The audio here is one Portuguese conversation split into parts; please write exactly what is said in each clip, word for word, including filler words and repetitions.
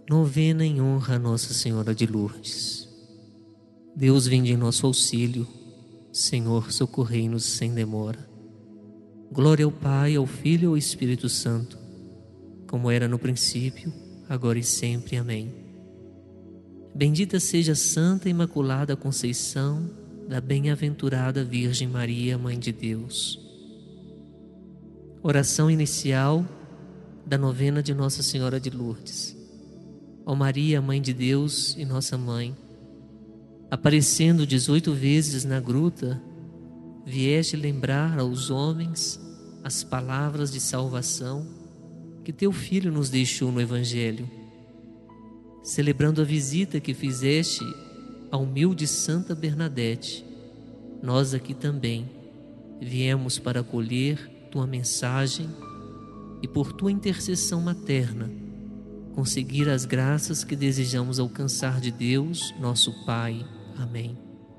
Novena em honra a Nossa Senhora de Lourdes. Deus, vinde em nosso auxílio. Senhor, socorrei-nos sem demora. Glória ao Pai, ao Filho e ao Espírito Santo, como era no princípio, agora e sempre. Amém. Bendita seja a Santa Imaculada Conceição da bem-aventurada Virgem Maria, Mãe de Deus. Oração inicial da novena de Nossa Senhora de Lourdes. Ó Maria, Mãe de Deus e Nossa Mãe, aparecendo dezoito vezes na gruta, vieste lembrar aos homens as palavras de salvação que teu Filho nos deixou no Evangelho. Celebrando a visita que fizeste à humilde Santa Bernadette, nós aqui também viemos para acolher tua mensagem e, por tua intercessão materna, conseguir as graças que desejamos alcançar de Deus, nosso Pai. Amém.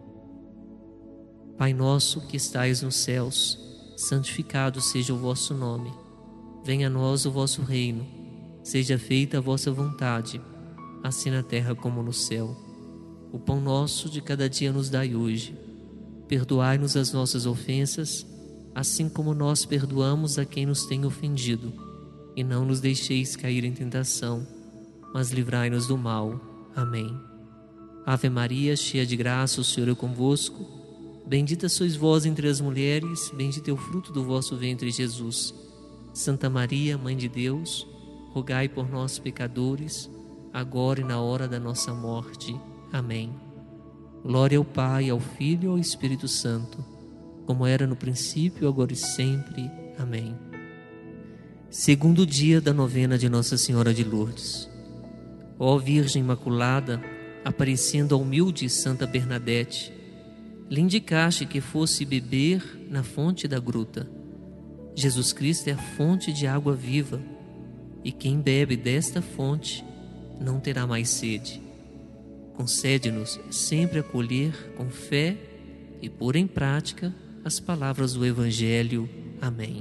Pai nosso que estais nos céus, santificado seja o vosso nome. Venha a nós o vosso reino. Seja feita a vossa vontade, assim na terra como no céu. O pão nosso de cada dia nos dai hoje. Perdoai-nos as nossas ofensas, assim como nós perdoamos a quem nos tem ofendido. E não nos deixeis cair em tentação, mas livrai-nos do mal. Amém. Ave Maria, cheia de graça, o Senhor é convosco. Bendita sois vós entre as mulheres, bendito é o fruto do vosso ventre, Jesus. Santa Maria, Mãe de Deus, rogai por nós, pecadores, agora e na hora da nossa morte. Amém. Glória ao Pai, ao Filho e ao Espírito Santo, como era no princípio, agora e sempre. Amém. Segundo dia da novena de Nossa Senhora de Lourdes. Ó Virgem Imaculada, aparecendo a humilde Santa Bernadette, lhe indicaste que fosse beber na fonte da gruta. Jesus Cristo é a fonte de água viva, e quem bebe desta fonte não terá mais sede. Concede-nos sempre acolher com fé e pôr em prática as palavras do Evangelho. Amém.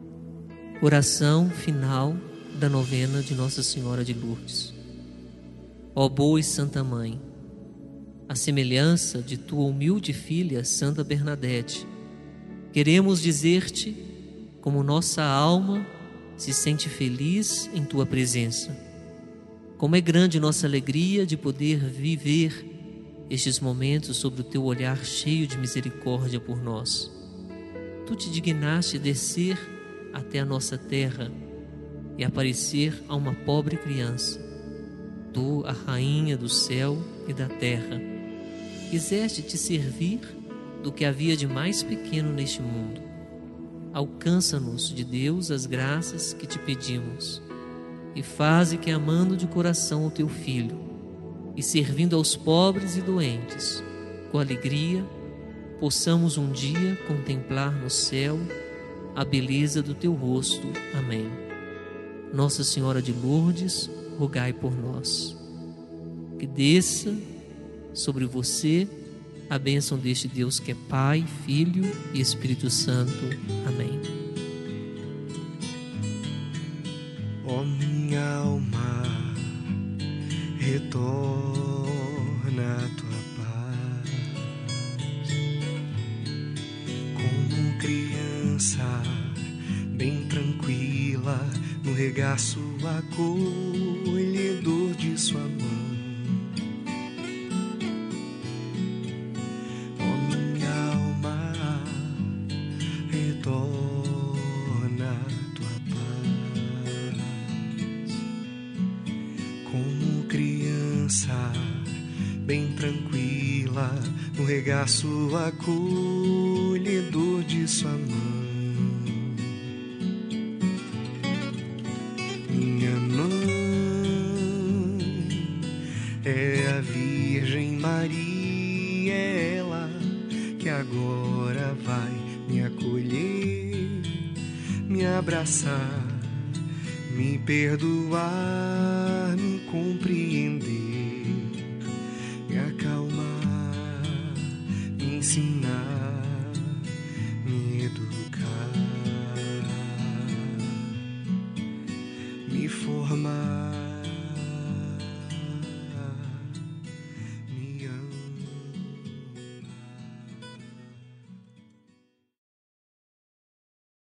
Oração final da novena de Nossa Senhora de Lourdes. Ó boa e santa Mãe, à semelhança de tua humilde filha, Santa Bernadette, queremos dizer-te como nossa alma se sente feliz em tua presença. Como é grande nossa alegria de poder viver estes momentos sob o teu olhar cheio de misericórdia por nós. Tu te dignaste descer até a nossa terra e aparecer a uma pobre criança. Tu, a rainha do céu e da terra, quiseste te servir do que havia de mais pequeno neste mundo. Alcança-nos de Deus as graças que te pedimos, e faze que, amando de coração o teu Filho e servindo aos pobres e doentes, com alegria, possamos um dia contemplar no céu a beleza do teu rosto. Amém. Nossa Senhora de Lourdes, rogai por nós. Que desça sobre você a bênção deste Deus que é Pai, Filho e Espírito Santo. Amém. Ó minha alma, retorna à tua paz, como criança bem tranquila no regaço acolhedor de sua mão. Ó minha alma, retorna à tua paz, como criança bem tranquila no regaço acolhedor de sua mão. Minha mãe é a Virgem Maria, é ela que agora vai me acolher, me abraçar, me perdoar, me compreender, me acalmar, me ensinar, me educar, me formar.